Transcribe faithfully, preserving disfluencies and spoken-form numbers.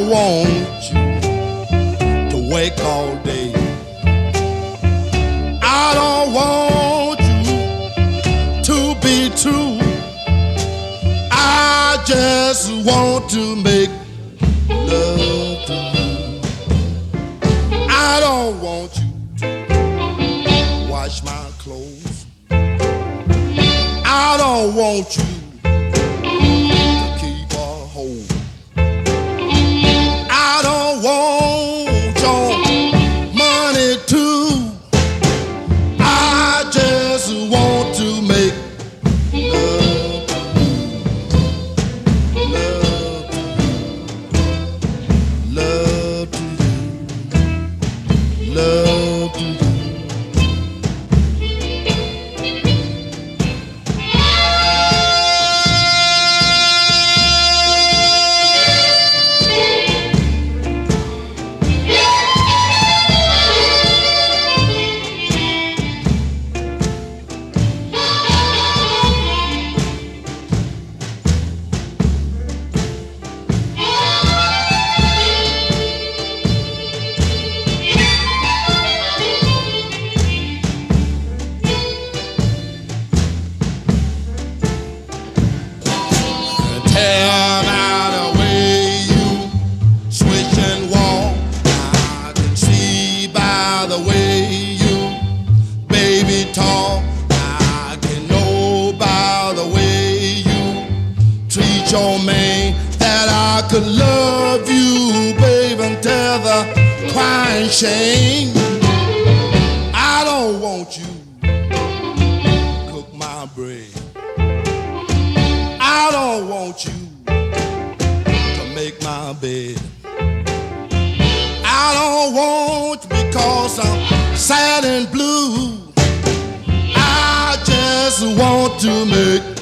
want you to work all day. I don't want you to be true. I just want to make love to you. I don't want you to wash my clothes. I don't want you to keep a hold. I don't want your money too. I just want to make love to you. Love to you. Love to you. Love to you. Tell by the way you switch and walk, I can see by the way you, baby, talk. I can know by the way you treat your man that I could love you, baby, until the crying shame. I don't want you to cook my bread. I don't want you to make my bed. I don't want you because I'm sad and blue. I just want to make